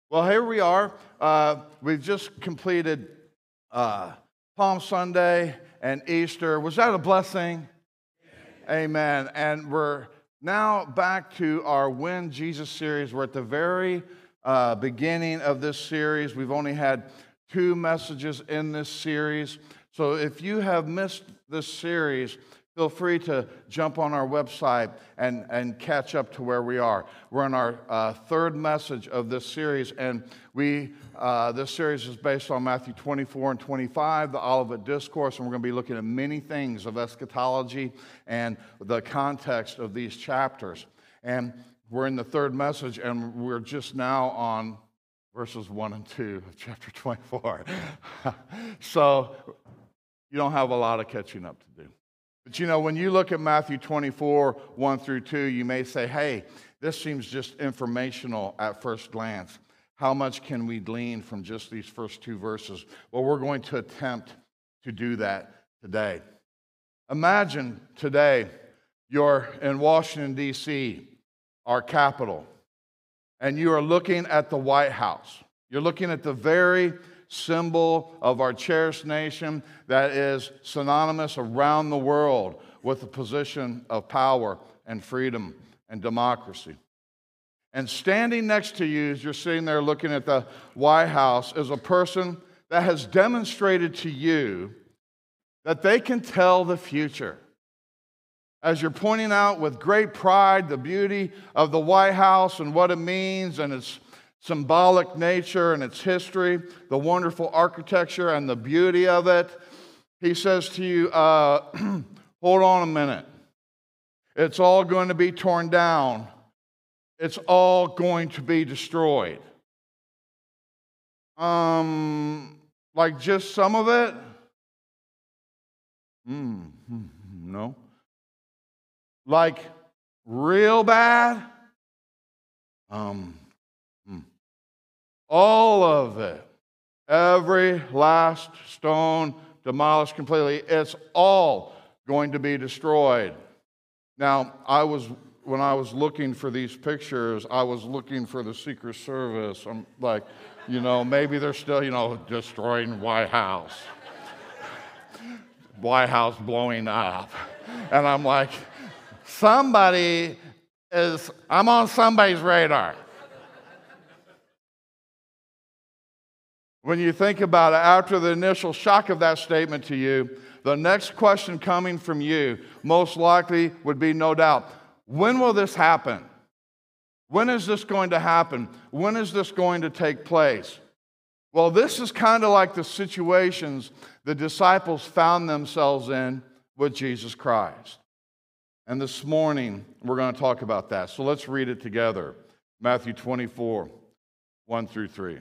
Well, here we are. We've just completed Palm Sunday and Easter. Was that a blessing? Amen. And we're now back to our When Jesus series. We're at the very beginning of this series. We've only had 2 messages in this series. So if you have missed this series, feel free to jump on our website and catch up to where we are. We're in our 3rd message of this series, and this series is based on Matthew 24 and 25, the Olivet Discourse, and we're going to be looking at many things of eschatology and the context of these chapters. And we're in the 3rd message, and we're just now on verses 1 and 2 of chapter 24. So you don't have a lot of catching up to do. But you know, when you look at Matthew 24, 1 through 2, you may say, hey, this seems just informational at first glance. How much can we glean from just these first 2 verses? Well, we're going to attempt to do that today. Imagine today you're in Washington, D.C., our capital, and you are looking at the White House. You're looking at the very symbol of our cherished nation that is synonymous around the world with the position of power and freedom and democracy. And standing next to you as you're sitting there looking at the White House is a person that has demonstrated to you that they can tell the future. As you're pointing out with great pride the beauty of the White House and what it means and its symbolic nature and its history, the wonderful architecture and the beauty of it, he says to you, hold on a minute. It's all going to be torn down. It's all going to be destroyed. Like just some of it? No. Like real bad? All of it. Every last stone demolished completely. It's all going to be destroyed. Now, when I was looking for these pictures, I was looking for the Secret Service. I'm like, maybe they're still, destroying White House. White House blowing up. And I'm like, I'm on somebody's radar. When you think about it, after the initial shock of that statement to you, the next question coming from you most likely would be, no doubt, when will this happen? When is this going to happen? When is this going to take place? Well, this is kind of like the situations the disciples found themselves in with Jesus Christ. And this morning, we're going to talk about that. So let's read it together. Matthew 24, 1 through 3.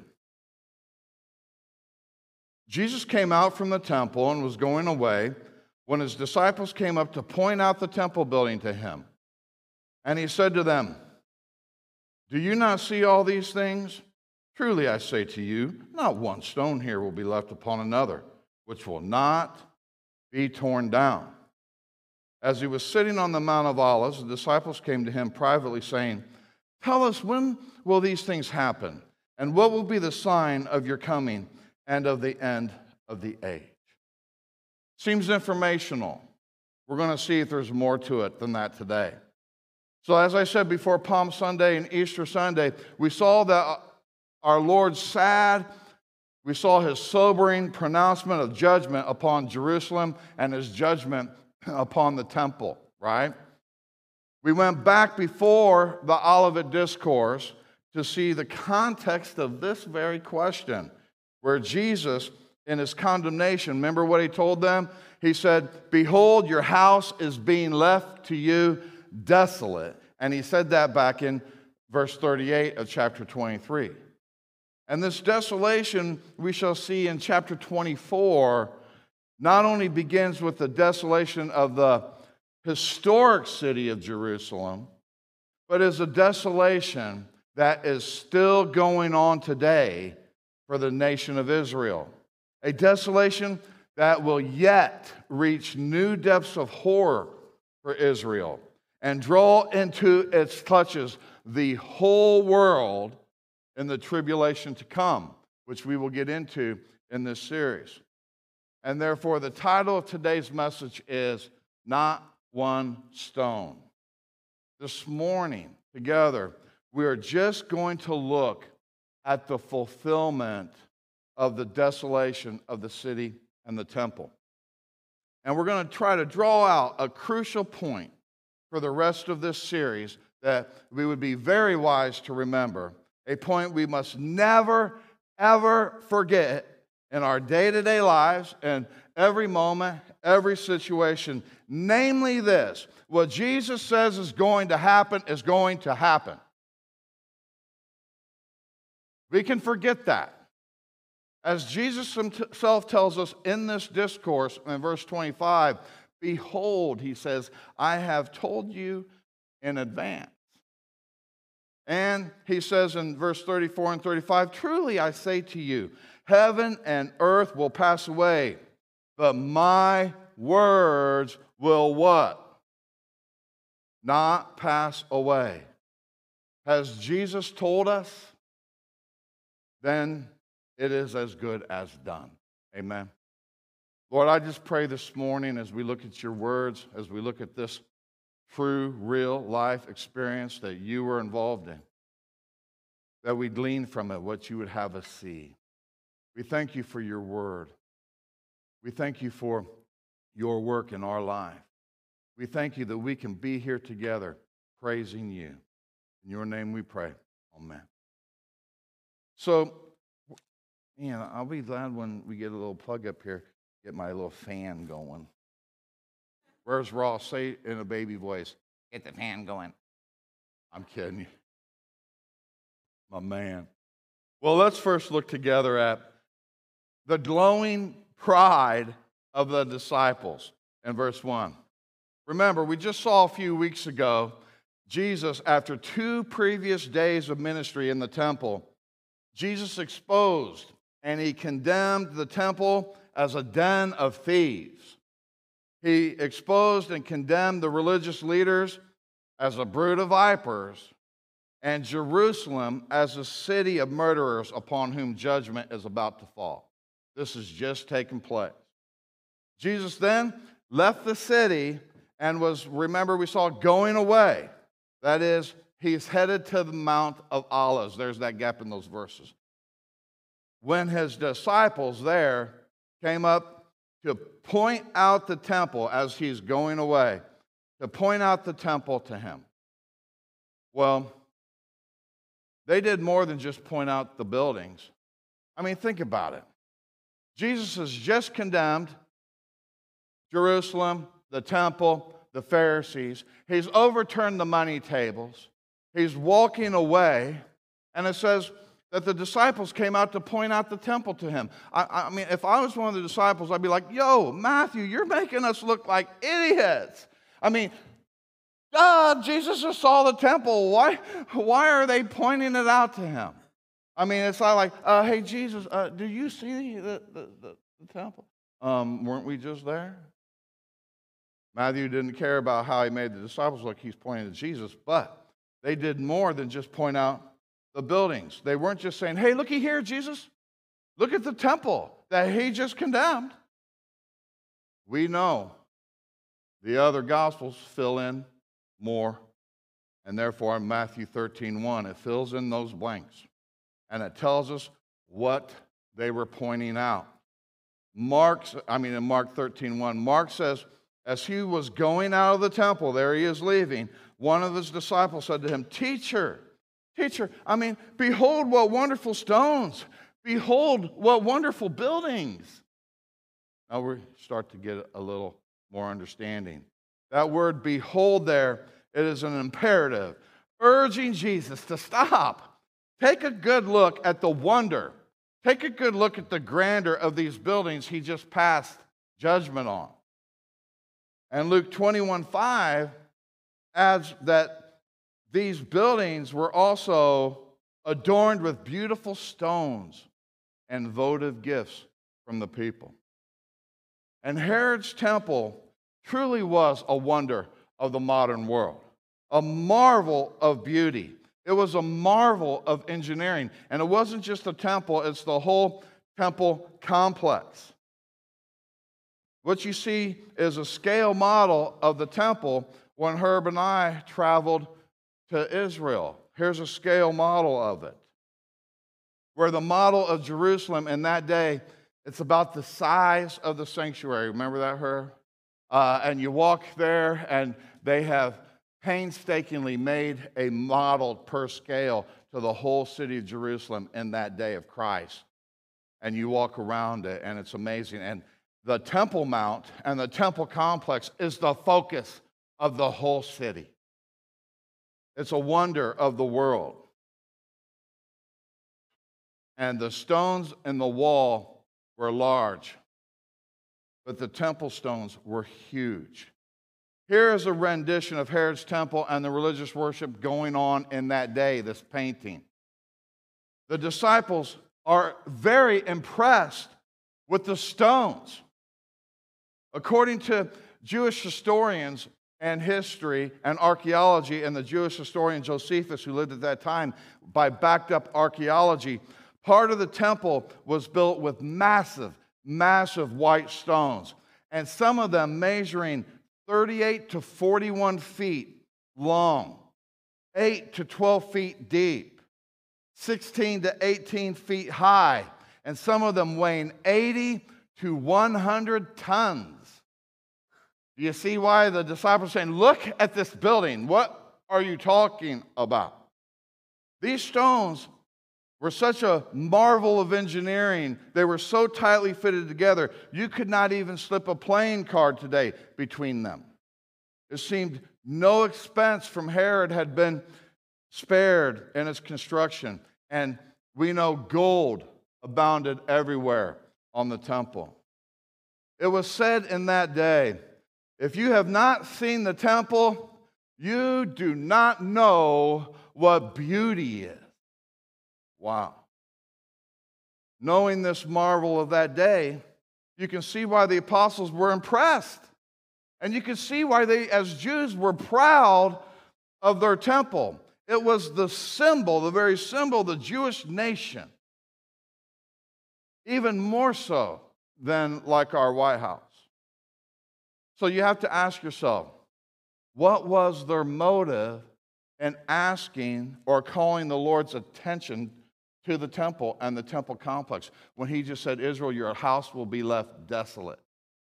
Jesus came out from the temple and was going away when his disciples came up to point out the temple building to him. And he said to them, "Do you not see all these things? Truly I say to you, not one stone here will be left upon another, which will not be torn down." As he was sitting on the Mount of Olives, the disciples came to him privately, saying, "Tell us, when will these things happen? And what will be the sign of your coming and of the end of the age?" Seems informational. We're going to see if there's more to it than that today. So as I said before, Palm Sunday and Easter Sunday, we saw that our Lord's sad. We saw his sobering pronouncement of judgment upon Jerusalem and his judgment upon the temple, right? We went back before the Olivet Discourse to see the context of this very question, where Jesus, in his condemnation, remember what he told them? He said, "Behold, your house is being left to you desolate." And he said that back in verse 38 of chapter 23. And this desolation we shall see in chapter 24 not only begins with the desolation of the historic city of Jerusalem, but is a desolation that is still going on today for the nation of Israel. A desolation that will yet reach new depths of horror for Israel and draw into its clutches the whole world in the tribulation to come, which we will get into in this series. And therefore, the title of today's message is Not One Stone. This morning, together, we are just going to look at the fulfillment of the desolation of the city and the temple. And we're going to try to draw out a crucial point for the rest of this series that we would be very wise to remember, a point we must never, ever forget in our day-to-day lives and every moment, every situation. Namely this: what Jesus says is going to happen is going to happen. We can forget that. As Jesus himself tells us in this discourse in verse 25, behold, he says, I have told you in advance. And he says in verse 34 and 35, truly I say to you, heaven and earth will pass away, but my words will what? Not pass away. Has Jesus told us? Then it is as good as done. Amen. Lord, I just pray this morning as we look at your words, as we look at this true, real life experience that you were involved in, that we glean from it what you would have us see. We thank you for your word. We thank you for your work in our life. We thank you that we can be here together praising you. In your name we pray. Amen. So, I'll be glad when we get a little plug up here, get my little fan going. Where's Ross? Say in a baby voice, get the fan going. I'm kidding you. My man. Well, let's first look together at the glowing pride of the disciples in verse 1. Remember, we just saw a few weeks ago, Jesus, after 2 previous days of ministry in the temple, Jesus exposed and he condemned the temple as a den of thieves. He exposed and condemned the religious leaders as a brood of vipers, and Jerusalem as a city of murderers upon whom judgment is about to fall. This has just taken place. Jesus then left the city and was, remember, we saw going away. That is, he's headed to the Mount of Olives. There's that gap in those verses. When his disciples there came up to point out the temple as he's going away, to point out the temple to him. Well, they did more than just point out the buildings. I mean, think about it. Jesus has just condemned Jerusalem, the temple, the Pharisees. He's overturned the money tables. He's walking away, and it says that the disciples came out to point out the temple to him. I mean, if I was one of the disciples, I'd be like, yo, Matthew, you're making us look like idiots. I mean, Jesus just saw the temple. Why are they pointing it out to him? I mean, it's not like, hey, Jesus, do you see the temple? Weren't we just there? Matthew didn't care about how he made the disciples look. He's pointing to Jesus. But they did more than just point out the buildings. They weren't just saying, hey, looky here, Jesus. Look at the temple that he just condemned. We know the other Gospels fill in more. And therefore, in Matthew 13:1, it fills in those blanks. And it tells us what they were pointing out. in Mark 13:1, Mark says, as he was going out of the temple, there he is leaving, one of his disciples said to him, Teacher, behold what wonderful stones. Behold what wonderful buildings. Now we start to get a little more understanding. That word behold there, it is an imperative, urging Jesus to stop. Take a good look at the wonder. Take a good look at the grandeur of these buildings he just passed judgment on. And Luke 21:5 adds that these buildings were also adorned with beautiful stones and votive gifts from the people. And Herod's temple truly was a wonder of the modern world, a marvel of beauty. It was a marvel of engineering. And it wasn't just a temple, it's the whole temple complex. What you see is a scale model of the temple when Herb and I traveled to Israel. Here's a scale model of it. Where the model of Jerusalem in that day, it's about the size of the sanctuary. Remember that, Herb? And you walk there, and they have painstakingly made a model per scale to the whole city of Jerusalem in that day of Christ. And you walk around it, and it's amazing. And the Temple Mount and the temple complex is the focus of the whole city. It's a wonder of the world. And the stones in the wall were large, but the temple stones were huge. Here is a rendition of Herod's temple and the religious worship going on in that day, this painting. The disciples are very impressed with the stones. According to Jewish historians and history and archaeology, and the Jewish historian Josephus, who lived at that time, by backed up archaeology, part of the temple was built with massive, massive white stones, and some of them measuring 38 to 41 feet long, 8 to 12 feet deep, 16 to 18 feet high, and some of them weighing 80 to 100 tons. Do you see why the disciples are saying, look at this building? What are you talking about? These stones were such a marvel of engineering. They were so tightly fitted together, you could not even slip a playing card today between them. It seemed no expense from Herod had been spared in its construction. And we know gold abounded everywhere on the temple. It was said in that day, if you have not seen the temple, you do not know what beauty is. Wow. Knowing this marvel of that day, you can see why the apostles were impressed. And you can see why they, as Jews, were proud of their temple. It was the symbol, the very symbol of the Jewish nation. Even more so than like our White House. So you have to ask yourself, what was their motive in asking or calling the Lord's attention to the temple and the temple complex when he just said, Israel, your house will be left desolate?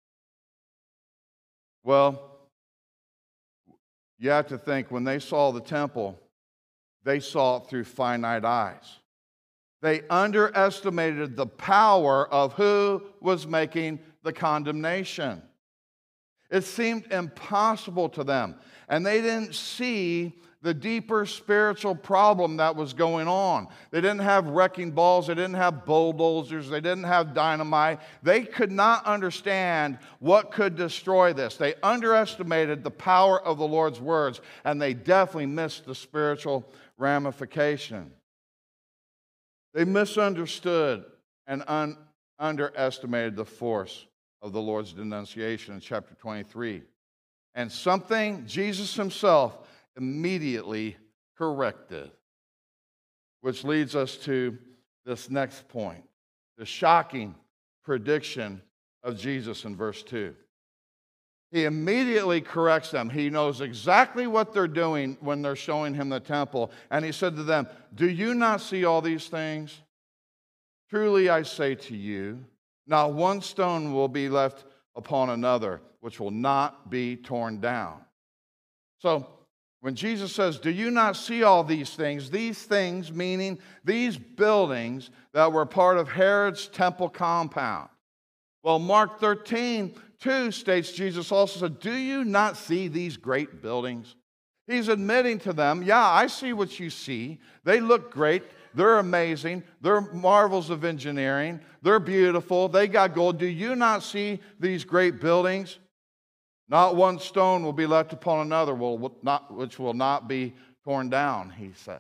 Well, you have to think when they saw the temple, they saw it through finite eyes. They underestimated the power of who was making the condemnation. It seemed impossible to them, and they didn't see the deeper spiritual problem that was going on. They didn't have wrecking balls, they didn't have bulldozers, they didn't have dynamite. They could not understand what could destroy this. They underestimated the power of the Lord's words, and they definitely missed the spiritual ramification. They misunderstood and underestimated the force of the Lord's denunciation in chapter 23. And something Jesus himself immediately corrected. Which leads us to this next point, the shocking prediction of Jesus in verse 2. He immediately corrects them. He knows exactly what they're doing when they're showing him the temple. And he said to them, do you not see all these things? Truly I say to you, not one stone will be left upon another, which will not be torn down. So, when Jesus says, do you not see all these things meaning these buildings that were part of Herod's temple compound. Well, Mark 13:2 states Jesus also said, do you not see these great buildings? He's admitting to them, yeah, I see what you see. They look great. They're amazing. They're marvels of engineering. They're beautiful. They got gold. Do you not see these great buildings? Not one stone will be left upon another, which will not be torn down, he said.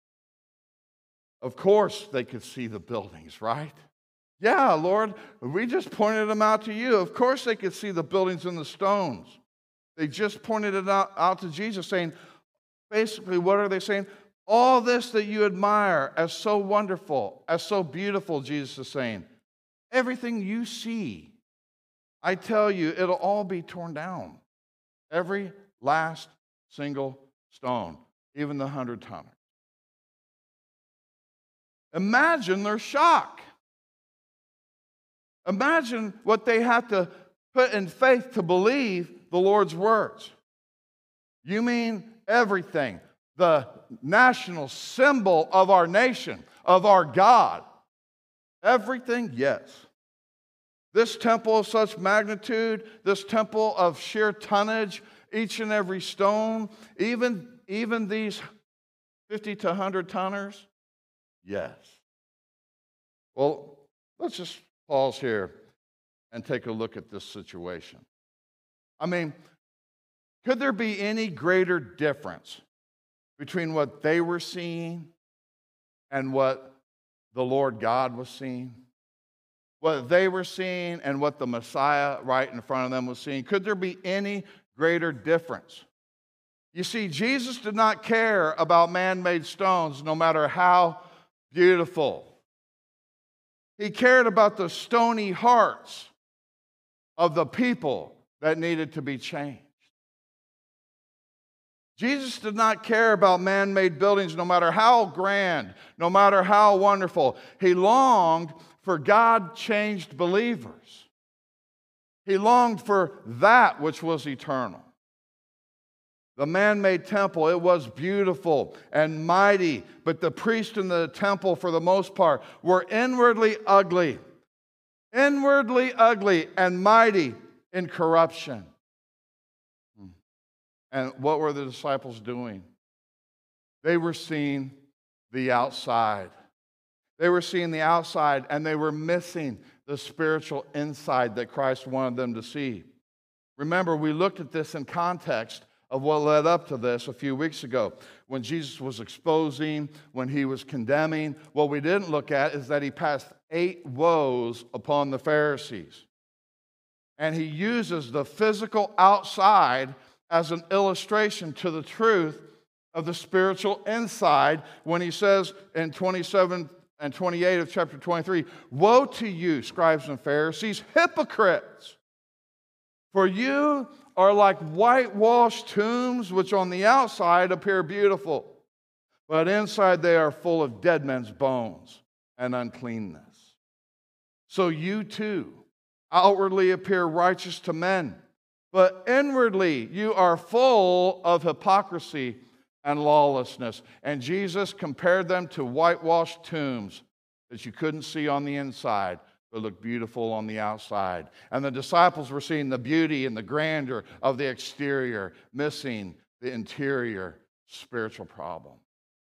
Of course they could see the buildings, right? Yeah, Lord, we just pointed them out to you. Of course they could see the buildings and the stones. They just pointed it out to Jesus, saying, basically, what are they saying? All this that you admire as so wonderful, as so beautiful, Jesus is saying, everything you see, I tell you, it'll all be torn down. Every last single stone, even the 100-tonner. Imagine their shock. Imagine what they had to put in faith to believe the Lord's words. You mean everything? The national symbol of our nation, of our God. Everything? Yes. This temple of such magnitude, this temple of sheer tonnage, each and every stone, even these 50 to 100 tonners? Yes. Well, let's just pause here and take a look at this situation. I mean, could there be any greater difference between what they were seeing and what the Lord God was seeing? What they were seeing and what the Messiah right in front of them was seeing? Could there be any greater difference? You see, Jesus did not care about man-made stones, no matter how beautiful. He cared about the stony hearts of the people that needed to be changed. Jesus did not care about man-made buildings, no matter how grand, no matter how wonderful. He longed for God-changed believers. He longed for that which was eternal. The man-made temple, it was beautiful and mighty, but the priests in the temple, for the most part, were inwardly ugly and mighty in corruption. And what were the disciples doing? They were seeing the outside. They were seeing the outside, and they were missing the spiritual inside that Christ wanted them to see. Remember, we looked at this in context of what led up to this a few weeks ago. When Jesus was exposing, when he was condemning, what we didn't look at is that he passed 8 woes upon the Pharisees. And he uses the physical outside as an illustration to the truth of the spiritual inside when he says in 27 and 28 of chapter 23, "Woe to you, scribes and Pharisees, hypocrites! For you are like whitewashed tombs, which on the outside appear beautiful, but inside they are full of dead men's bones and uncleanness. So you too outwardly appear righteous to men, but inwardly you are full of hypocrisy and lawlessness." And Jesus compared them to whitewashed tombs that you couldn't see on the inside, but look beautiful on the outside. And the disciples were seeing the beauty and the grandeur of the exterior, missing the interior spiritual problem.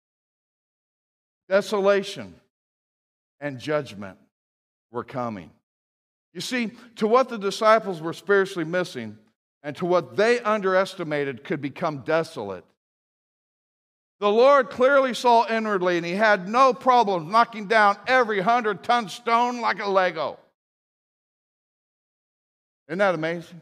Desolation and judgment were coming. You see, to what the disciples were spiritually missing and to what they underestimated could become desolate, the Lord clearly saw inwardly, and he had no problem knocking down every 100-ton stone like a Lego. Isn't that amazing?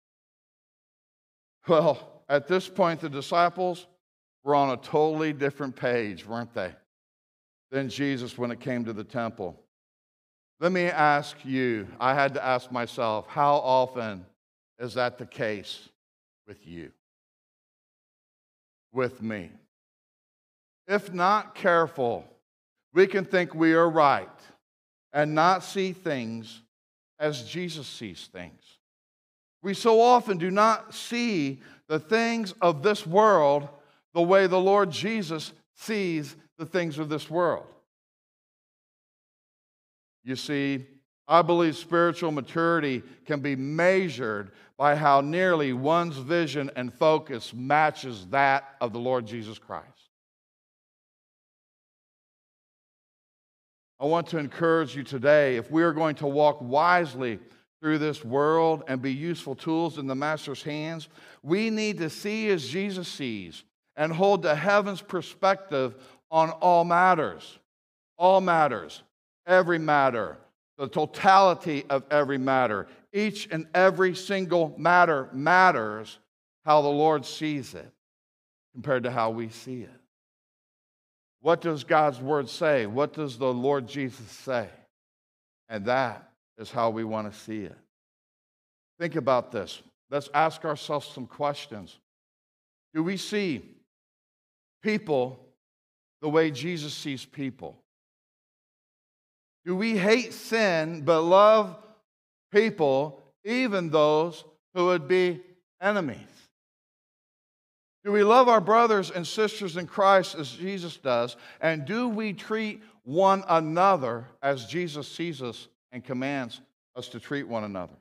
Well, at this point, the disciples were on a totally different page, weren't they, than Jesus when it came to the temple. Let me ask you, I had to ask myself, how often is that the case with you? With me? If not careful, we can think we are right and not see things as Jesus sees things. We so often do not see the things of this world the way the Lord Jesus sees the things of this world. You see, I believe spiritual maturity can be measured by how nearly one's vision and focus matches that of the Lord Jesus Christ. I want to encourage you today, if we are going to walk wisely through this world and be useful tools in the Master's hands, we need to see as Jesus sees and hold to heaven's perspective on all matters, every matter, the totality of every matter. Each and every single matter matters how the Lord sees it compared to how we see it. What does God's word say? What does the Lord Jesus say? And that is how we want to see it. Think about this. Let's ask ourselves some questions. Do we see people the way Jesus sees people? Do we hate sin but love people, even those who would be enemies? Do we love our brothers and sisters in Christ as Jesus does? And do we treat one another as Jesus sees us and commands us to treat one another?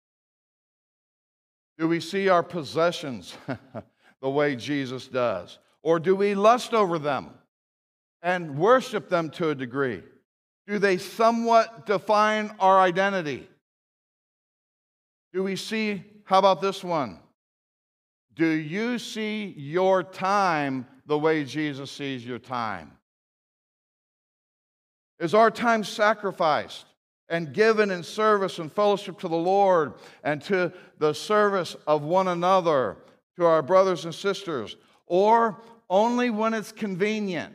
Do we see our possessions the way Jesus does? Or do we lust over them and worship them to a degree? Do they somewhat define our identity? Do we see, how about this one? Do you see your time the way Jesus sees your time? Is our time sacrificed and given in service and fellowship to the Lord and to the service of one another, to our brothers and sisters, or only when it's convenient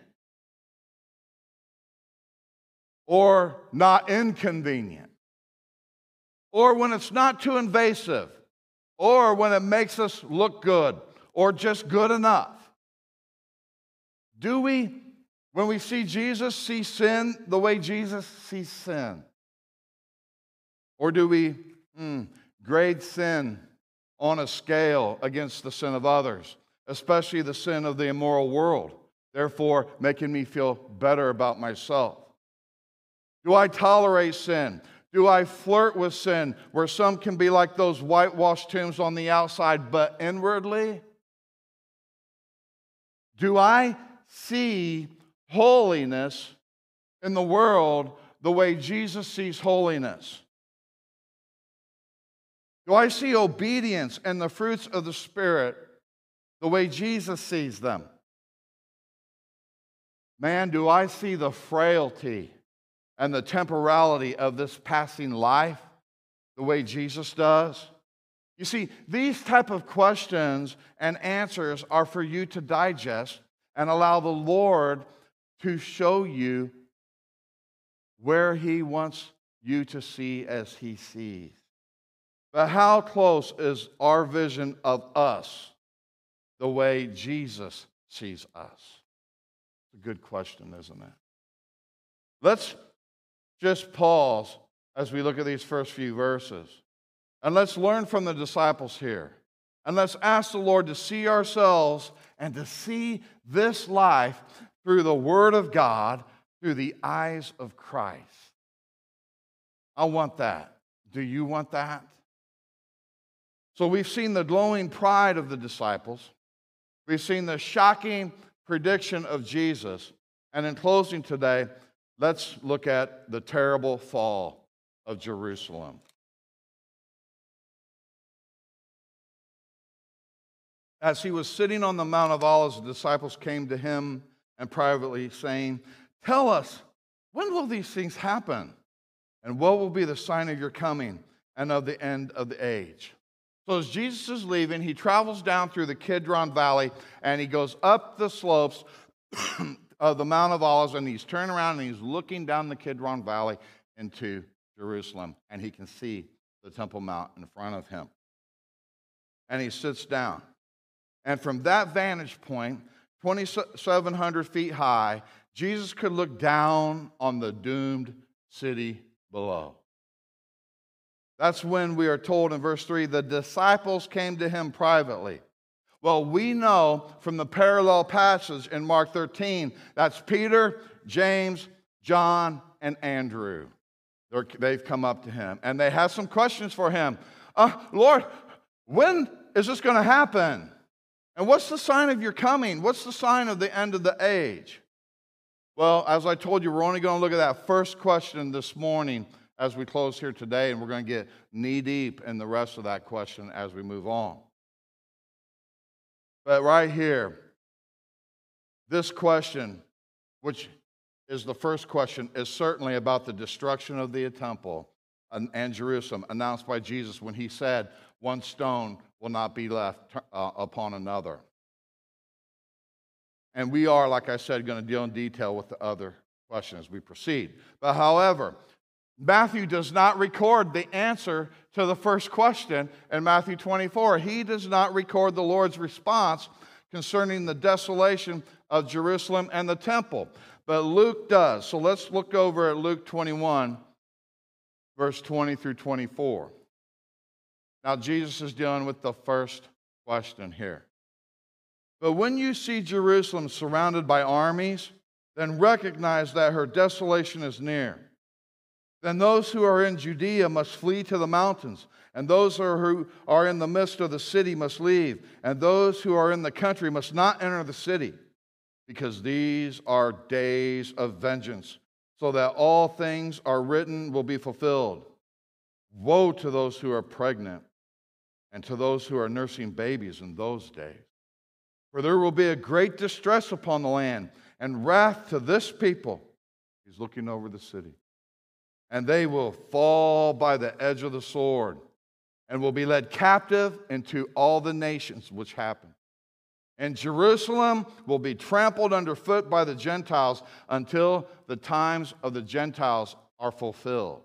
or not inconvenient, or when it's not too invasive, or when it makes us look good, or just good enough? Do we, when we see Jesus, see sin the way Jesus sees sin? Or do we grade sin on a scale against the sin of others, especially the sin of the immoral world, therefore making me feel better about myself? Do I tolerate sin? Do I flirt with sin, where some can be like those whitewashed tombs on the outside, but inwardly? Do I see holiness in the world the way Jesus sees holiness? Do I see obedience and the fruits of the Spirit the way Jesus sees them? Man, do I see the frailty and the temporality of this passing life the way Jesus does? You see, these type of questions and answers are for you to digest and allow the Lord to show you where He wants you to see as He sees. But how close is our vision of us the way Jesus sees us? It's a good question, isn't it? Let's just pause as we look at these first few verses. And let's learn from the disciples here. And let's ask the Lord to see ourselves and to see this life through the Word of God, through the eyes of Christ. I want that. Do you want that? So we've seen the glowing pride of the disciples. We've seen the shocking prediction of Jesus. And in closing today, let's look at the terrible fall of Jerusalem. As he was sitting on the Mount of Olives, the disciples came to him and privately saying, "Tell us, when will these things happen? And what will be the sign of your coming and of the end of the age?" So as Jesus is leaving, he travels down through the Kidron Valley, and he goes up the slopes of the Mount of Olives, and he's turning around and he's looking down the Kidron Valley into Jerusalem, and he can see the Temple Mount in front of him. And he sits down. And from that vantage point, 2,700 feet high, Jesus could look down on the doomed city below. That's when we are told in verse 3, the disciples came to him privately. Well, we know from the parallel passage in Mark 13, that's Peter, James, John, and Andrew. They've come up to him, and they have some questions for him. Lord, when is this going to happen? And what's the sign of your coming? What's the sign of the end of the age? Well, as I told you, we're only going to look at that first question this morning as we close here today, and we're going to get knee-deep in the rest of that question as we move on. But right here, this question, which is the first question, is certainly about the destruction of the temple and Jerusalem, announced by Jesus when he said, "One stone will not be left upon another." And we are, like I said, going to deal in detail with the other question as we proceed. But however, Matthew does not record the answer to the first question in Matthew 24. He does not record the Lord's response concerning the desolation of Jerusalem and the temple. But Luke does. So let's look over at Luke 21, verse 20 through 24. Now Jesus is dealing with the first question here. But when you see Jerusalem surrounded by armies, then recognize that her desolation is near. Then those who are in Judea must flee to the mountains, and those who are in the midst of the city must leave, and those who are in the country must not enter the city, because these are days of vengeance, so that all things are written will be fulfilled. Woe to those who are pregnant, and to those who are nursing babies in those days. For there will be a great distress upon the land, and wrath to this people. He's looking over the city. And they will fall by the edge of the sword, and will be led captive into all the nations, which happen. And Jerusalem will be trampled underfoot by the Gentiles until the times of the Gentiles are fulfilled.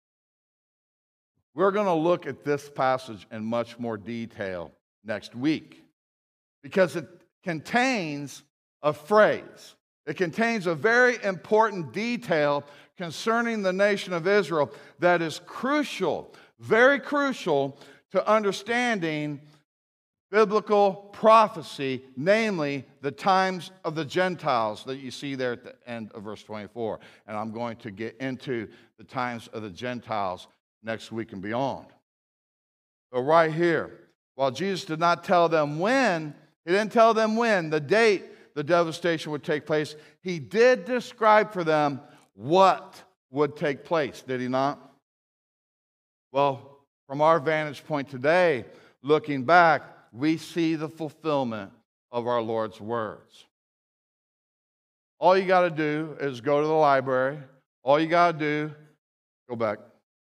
We're going to look at this passage in much more detail next week, because it contains a phrase. It contains a very important detail concerning the nation of Israel that is crucial, very crucial to understanding biblical prophecy, namely the times of the Gentiles that you see there at the end of verse 24. And I'm going to get into the times of the Gentiles next week and beyond. But right here, while Jesus did not tell them when, he didn't tell them when, the date the devastation would take place, he did describe for them what would take place, did he not? Well, from our vantage point today, looking back, we see the fulfillment of our Lord's words. All you got to do is go to the library. All you got to do, go back.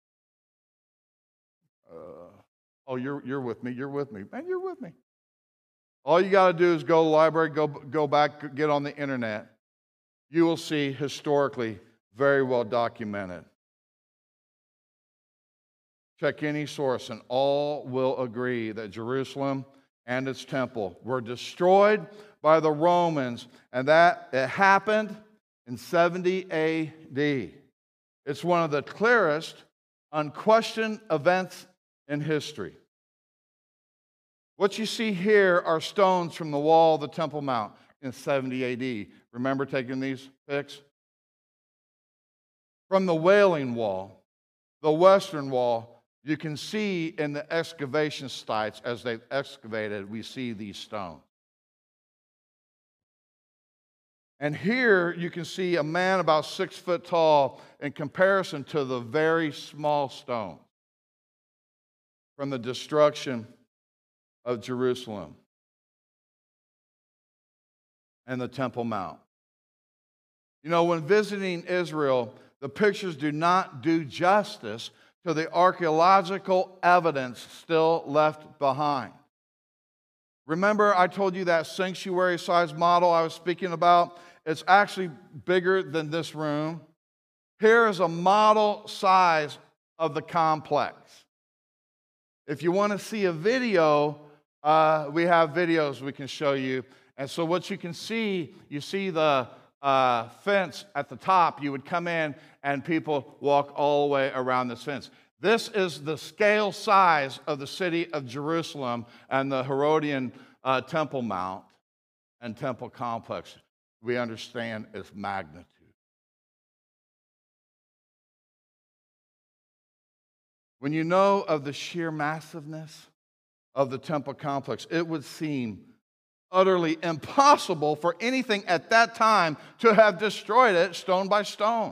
You're with me. You're with me. Man, you're with me. All you got to do is go to the library, go back, get on the internet. You will see historically very well documented. Check any source, and all will agree that Jerusalem and its temple were destroyed by the Romans, and that it happened in 70 A.D. It's one of the clearest, unquestioned events in history. What you see here are stones from the wall of the Temple Mount in 70 A.D. Remember taking these pics? From the Wailing Wall, the Western Wall, you can see in the excavation sites, as they've excavated, we see these stones. And here you can see a man about 6 foot tall in comparison to the very small stone from the destruction of Jerusalem and the Temple Mount. You know, when visiting Israel, the pictures do not do justice to the archaeological evidence still left behind. Remember, I told you that sanctuary-sized model I was speaking about? It's actually bigger than this room. Here is a model size of the complex. If you want to see a video, we have videos we can show you. And so what you can see, you see the fence at the top. You would come in and people walk all the way around this fence. This is the scale size of the city of Jerusalem and the Herodian Temple Mount and Temple Complex. We understand its magnitude. When you know of the sheer massiveness of the Temple Complex, it would seem utterly impossible for anything at that time to have destroyed it stone by stone.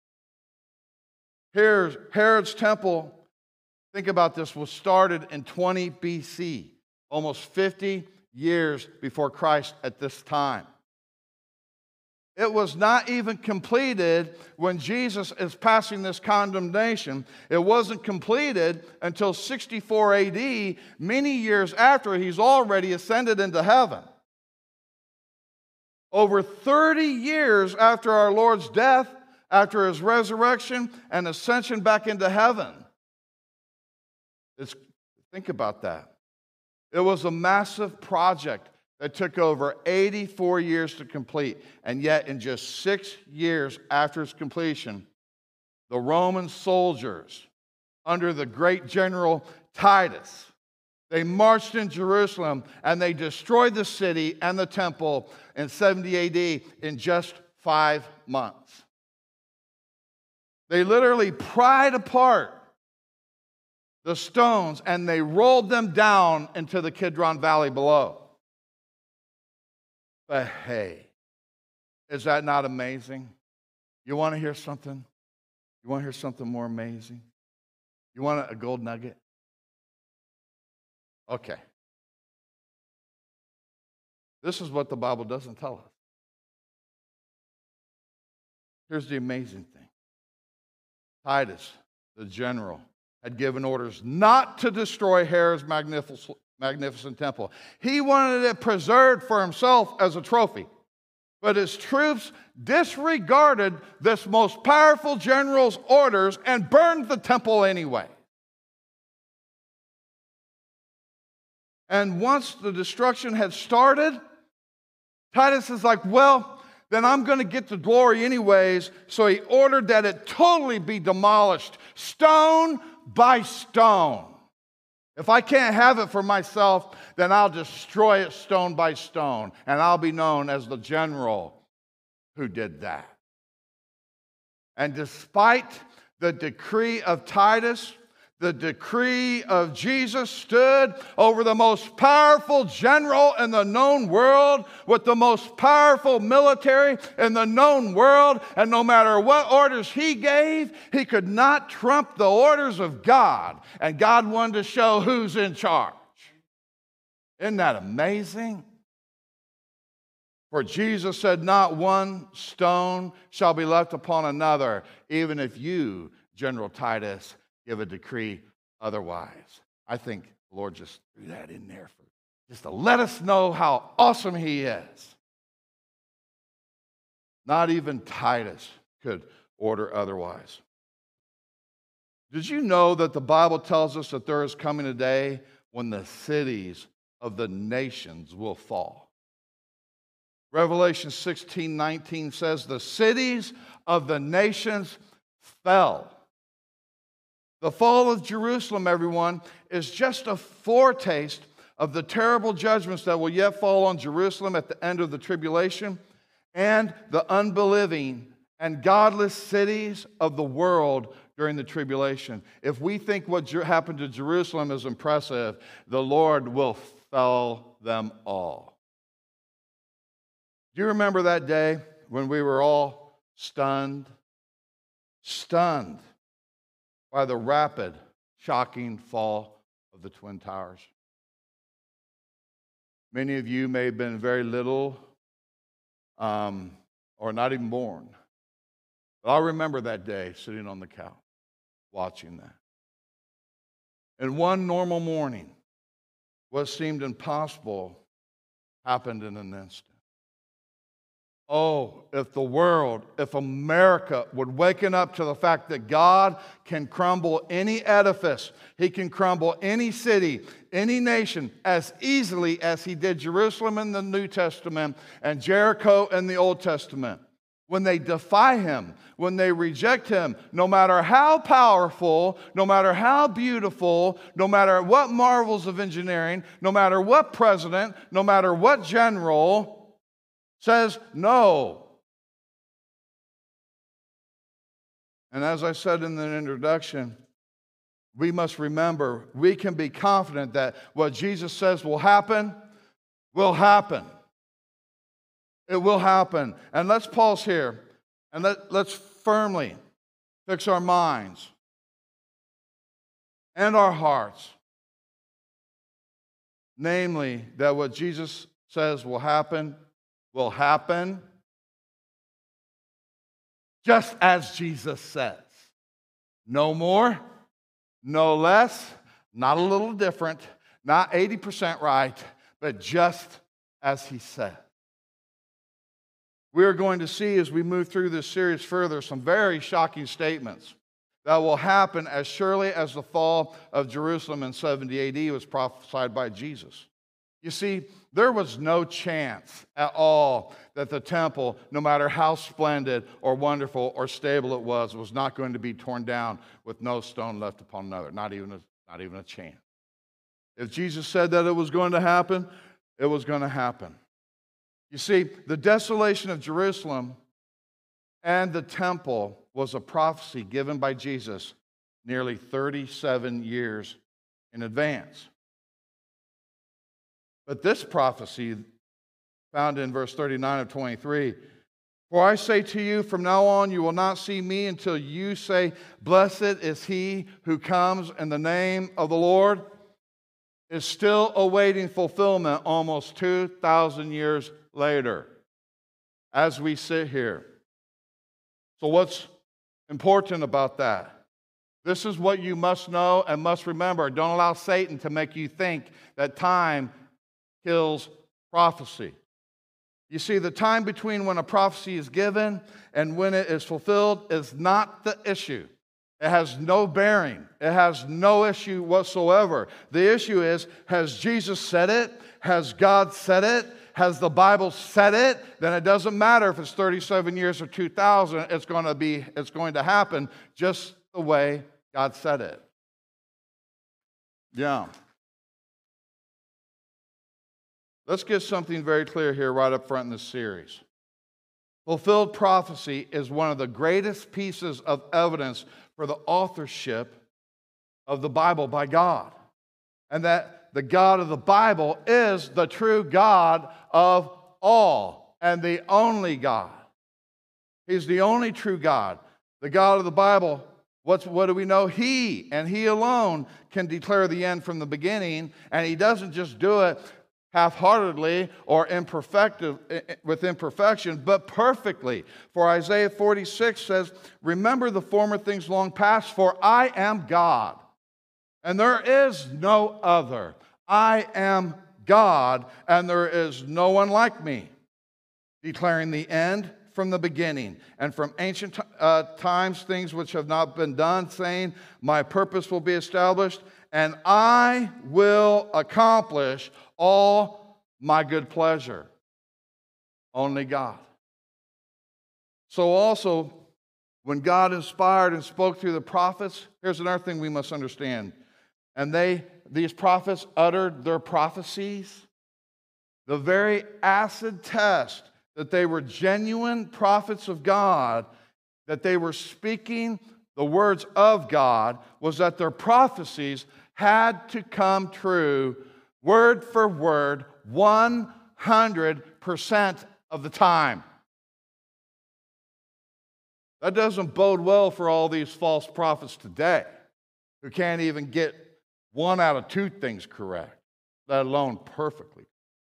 Here's Herod's temple, think about this, was started in 20 BC, almost 50 years before Christ at this time. It was not even completed when Jesus is passing this condemnation. It wasn't completed until 64 AD, many years after he's already ascended into heaven. Over 30 years after our Lord's death, after his resurrection and ascension back into heaven. Think about that. It was a massive project that took over 84 years to complete. And yet, in just 6 years after its completion, the Roman soldiers, under the great general Titus, they marched in Jerusalem and they destroyed the city and the temple in 70 AD in just 5 months. They literally pried apart the stones and they rolled them down into the Kidron Valley below. But hey, is that not amazing? You want to hear something? You want to hear something more amazing? You want a gold nugget? Okay. This is what the Bible doesn't tell us. Here's the amazing thing. Titus, the general, had given orders not to destroy Herod's magnificent temple. He wanted it preserved for himself as a trophy. But his troops disregarded this most powerful general's orders and burned the temple anyway. And once the destruction had started, Titus is like, well, then I'm going to get the glory anyways. So he ordered that it totally be demolished, stone by stone. If I can't have it for myself, then I'll destroy it stone by stone, and I'll be known as the general who did that. And despite the decree of Titus, the decree of Jesus stood over the most powerful general in the known world with the most powerful military in the known world. And no matter what orders he gave, he could not trump the orders of God. And God wanted to show who's in charge. Isn't that amazing? For Jesus said, not one stone shall be left upon another, even if you, General Titus, give a decree otherwise. I think the Lord just threw that in there just to let us know how awesome he is. Not even Titus could order otherwise. Did you know that the Bible tells us that there is coming a day when the cities of the nations will fall? Revelation 16:19 says, the cities of the nations fell. The fall of Jerusalem, everyone, is just a foretaste of the terrible judgments that will yet fall on Jerusalem at the end of the tribulation and the unbelieving and godless cities of the world during the tribulation. If we think what happened to Jerusalem is impressive, the Lord will fell them all. Do you remember that day when we were all stunned by the rapid, shocking fall of the Twin Towers? Many of you may have been very little or not even born. But I'll remember that day sitting on the couch watching that. And one normal morning, what seemed impossible happened in an instant. Oh, if the world, if America would waken up to the fact that God can crumble any edifice, he can crumble any city, any nation as easily as he did Jerusalem in the New Testament and Jericho in the Old Testament. When they defy him, when they reject him, no matter how powerful, no matter how beautiful, no matter what marvels of engineering, no matter what president, no matter what general says no. And as I said in the introduction, we must remember we can be confident that what Jesus says will happen will happen. It will happen. And let's pause here and let's firmly fix our minds and our hearts. Namely, that what Jesus says will happen just as Jesus says. No more, no less, not a little different, not 80% right, but just as he said. We are going to see as we move through this series further some very shocking statements that will happen as surely as the fall of Jerusalem in 70 AD was prophesied by Jesus. You see, there was no chance at all that the temple, no matter how splendid or wonderful or stable it was not going to be torn down with no stone left upon another, not even a chance. If Jesus said that it was going to happen, it was going to happen. You see, the desolation of Jerusalem and the temple was a prophecy given by Jesus nearly 37 years in advance. But this prophecy, found in verse 39 of 23, "For I say to you, from now on you will not see me until you say, 'Blessed is he who comes in the name of the Lord,' is still awaiting fulfillment almost 2,000 years later as we sit here." So what's important about that? This is what you must know and must remember. Don't allow Satan to make you think that time kills prophecy. You see, the time between when a prophecy is given and when it is fulfilled is not the issue. It has no bearing. It has no issue whatsoever. The issue is, has Jesus said it? Has God said it? Has the Bible said it? Then it doesn't matter if it's 37 years or 2,000. It's going to happen just the way God said it. Yeah. Let's get something very clear here right up front in this series. Fulfilled prophecy is one of the greatest pieces of evidence for the authorship of the Bible by God. And that the God of the Bible is the true God of all and the only God. He's the only true God. The God of the Bible, what do we know? He and He alone can declare the end from the beginning, and He doesn't just do it half-heartedly or with imperfection, but perfectly. For Isaiah 46 says, "Remember the former things long past, for I am God, and there is no other. I am God, and there is no one like me, declaring the end from the beginning, and from ancient times things which have not been done, saying, my purpose will be established, and I will accomplish all my good pleasure." Only God. So also, when God inspired and spoke through the prophets, here's another thing we must understand. And these prophets uttered their prophecies. The very acid test that they were genuine prophets of God, that they were speaking the words of God, was that their prophecies had to come true word for word 100% of the time. That doesn't bode well for all these false prophets today who can't even get one out of two things correct, let alone perfectly.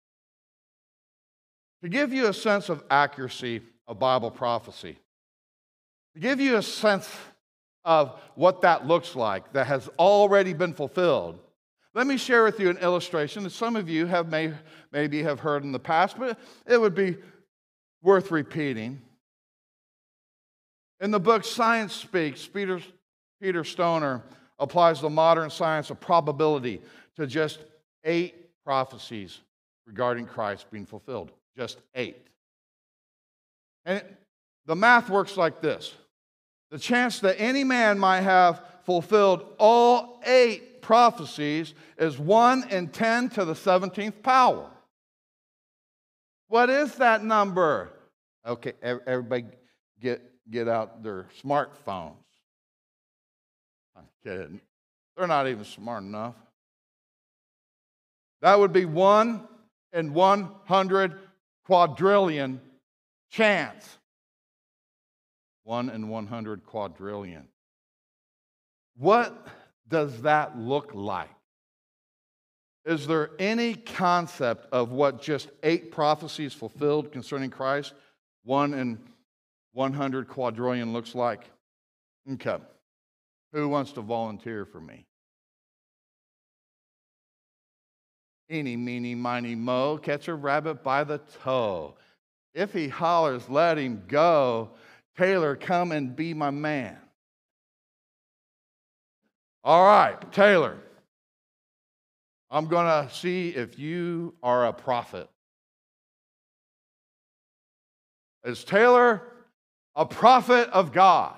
To give you a sense of accuracy of Bible prophecy, to give you a sense of what that looks like that has already been fulfilled, let me share with you an illustration that some of you maybe have heard in the past, but it would be worth repeating. In the book Science Speaks, Peter Stoner applies the modern science of probability to just 8 prophecies regarding Christ being fulfilled. Just 8. And the math works like this. The chance that any man might have fulfilled all 8 prophecies is 1 in 10 to the 17th power. What is that number? Okay, everybody get out their smartphones. I'm kidding. They're not even smart enough. That would be 1 in 100 quadrillion chance. 1 in 100 quadrillion. What does that look like? Is there any concept of what just 8 prophecies fulfilled concerning Christ, 1 in 100 quadrillion looks like? Okay. Who wants to volunteer for me? Eeny, meeny, miny, mo, catch a rabbit by the toe. If he hollers, let him go. Taylor, come and be my man. All right, Taylor, I'm going to see if you are a prophet. Is Taylor a prophet of God?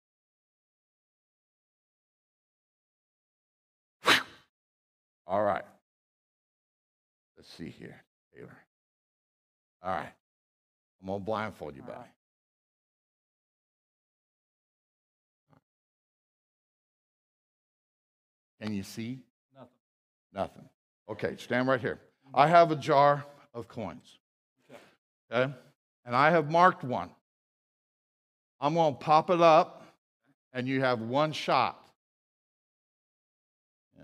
All right. Let's see here, Taylor. All right. I'm going to blindfold you, buddy. Can you see? Nothing. Nothing. Okay, stand right here. I have a jar of coins. Okay? And I have marked one. I'm going to pop it up, and you have one shot. Yeah.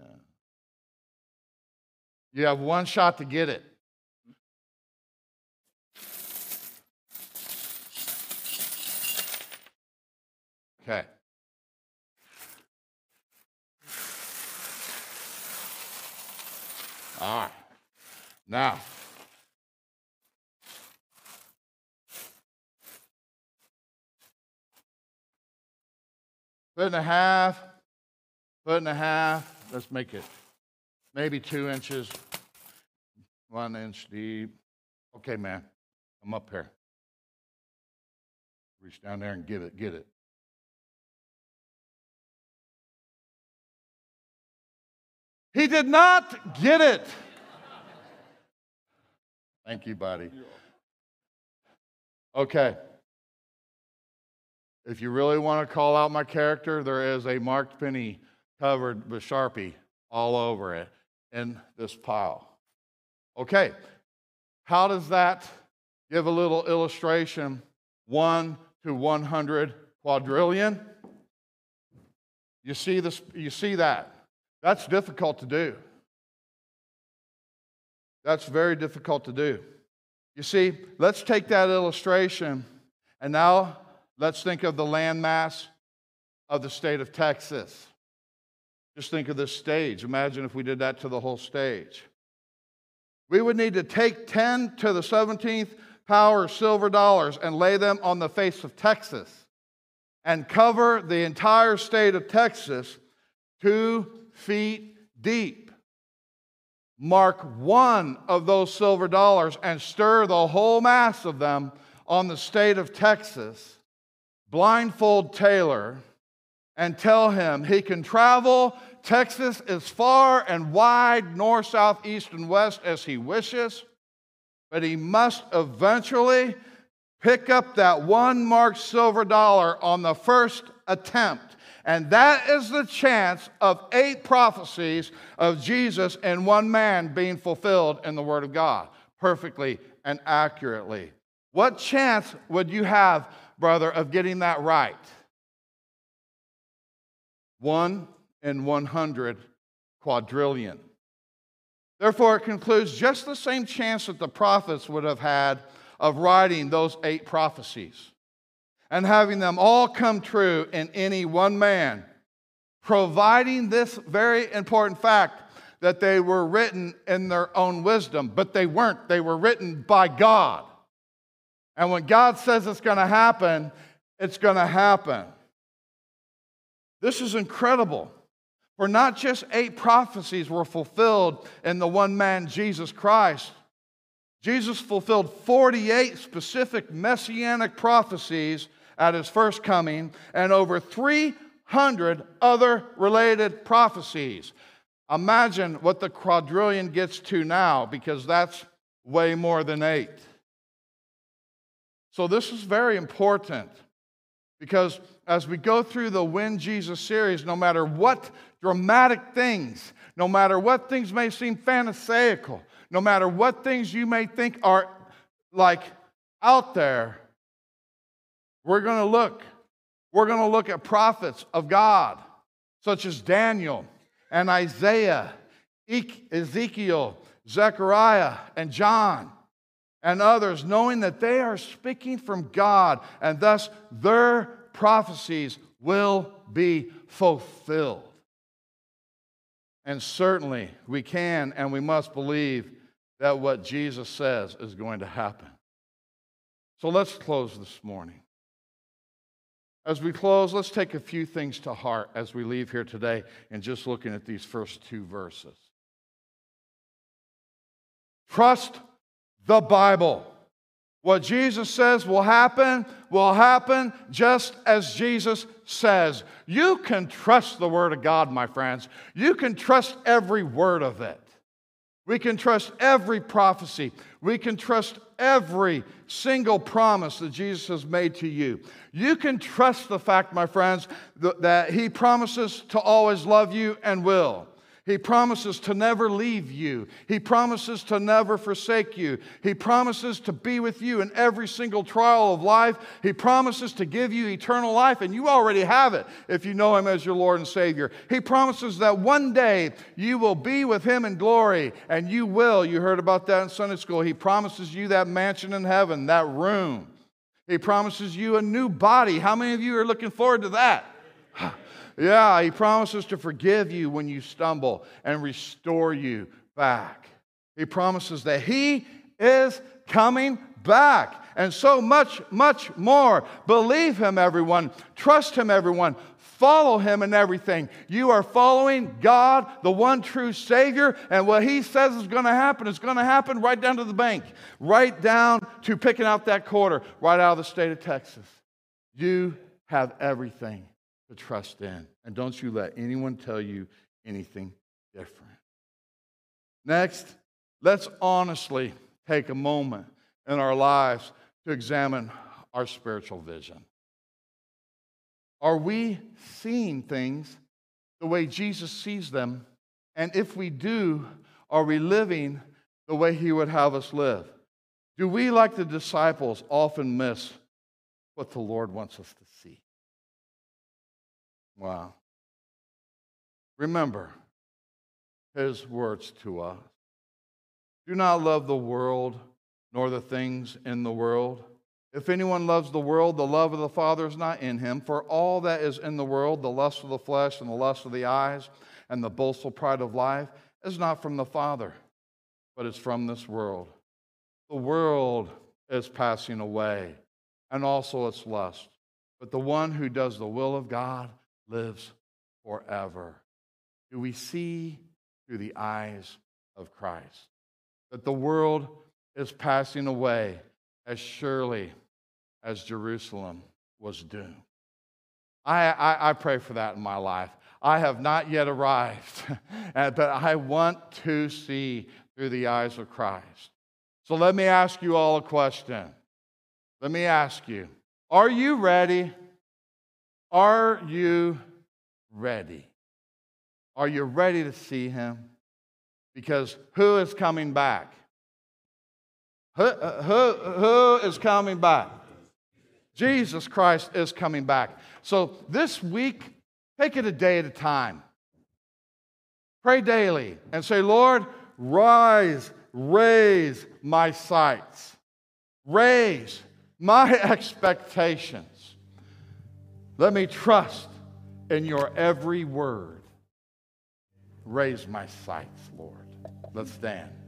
You have one shot to get it. Okay. All right. Now, foot and a half, let's make it maybe 2 inches, 1 inch deep. Okay, man, I'm up here. Reach down there and get it. He did not get it. Thank you, buddy. Okay. If you really want to call out my character, there is a marked penny covered with Sharpie all over it in this pile. Okay. How does that give a little illustration? 1 to 100 quadrillion. You see this? You see that? That's difficult to do. That's very difficult to do. You see, let's take that illustration, and now let's think of the landmass of the state of Texas. Just think of this stage. Imagine if we did that to the whole stage. We would need to take 10 to the 17th power silver dollars and lay them on the face of Texas and cover the entire state of Texas 2 feet deep. Mark one of those silver dollars and stir the whole mass of them on the state of Texas. Blindfold Taylor and tell him he can travel Texas as far and wide, north, south, east, and west as he wishes, but he must eventually pick up that one marked silver dollar on the first attempt. And that is the chance of 8 prophecies of Jesus in one man being fulfilled in the Word of God perfectly and accurately. What chance would you have, brother, of getting that right? 1 in 100 quadrillion. Therefore, it concludes just the same chance that the prophets would have had of writing those 8 prophecies and having them all come true in any one man, providing this very important fact that they were written in their own wisdom, but they weren't. They were written by God. And when God says it's going to happen, it's going to happen. This is incredible. For not just 8 prophecies were fulfilled in the one man, Jesus Christ. Jesus fulfilled 48 specific messianic prophecies at his first coming and over 300 other related prophecies. Imagine what the quadrillion gets to now, because that's way more than 8. So this is very important, because as we go through the When Jesus series, no matter what dramatic things, no matter what things may seem pharisaical, no matter what things you may think are like out there, we're going to look at prophets of God, such as Daniel and Isaiah, Ezekiel, Zechariah, and John, and others, knowing that they are speaking from God, and thus their prophecies will be fulfilled. And certainly we can and we must believe that what Jesus says is going to happen. So let's close this morning. As we close, let's take a few things to heart as we leave here today and just looking at these first 2 verses. Trust the Bible. What Jesus says will happen just as Jesus says. You can trust the Word of God, my friends. You can trust every word of it. We can trust every prophecy. We can trust every single promise that Jesus has made to you. You can trust the fact, my friends, that He promises to always love you and will. He promises to never leave you. He promises to never forsake you. He promises to be with you in every single trial of life. He promises to give you eternal life, and you already have it if you know Him as your Lord and Savior. He promises that one day you will be with Him in glory, and you will. You heard about that in Sunday school. He promises you that mansion in heaven, that room. He promises you a new body. How many of you are looking forward to that? Yeah, He promises to forgive you when you stumble and restore you back. He promises that He is coming back. And so much, much more. Believe Him, everyone. Trust Him, everyone. Follow Him in everything. You are following God, the one true Savior, and what He says is going to happen right down to the bank, right down to picking out that quarter, right out of the state of Texas. You have everything to trust in. And don't you let anyone tell you anything different. Next, let's honestly take a moment in our lives to examine our spiritual vision. Are we seeing things the way Jesus sees them? And if we do, are we living the way He would have us live? Do we, like the disciples, often miss what the Lord wants us to see? Wow. Remember His words to us. Do not love the world, nor the things in the world. If anyone loves the world, the love of the Father is not in him. For all that is in the world, the lust of the flesh and the lust of the eyes and the boastful pride of life, is not from the Father, but it's from this world. The world is passing away, and also its lust. But the one who does the will of God lives forever. Do we see through the eyes of Christ that the world is passing away as surely as Jerusalem was doomed? I pray for that in my life. I have not yet arrived, but I want to see through the eyes of Christ. So let me ask you all a question. Let me ask you, are you ready? Are you ready? Are you ready to see Him? Because who is coming back? Who is coming back? Jesus Christ is coming back. So this week, take it a day at a time. Pray daily and say, Lord, raise my sights. Raise my expectations. Let me trust in your every word. Raise my sights, Lord. Let's stand.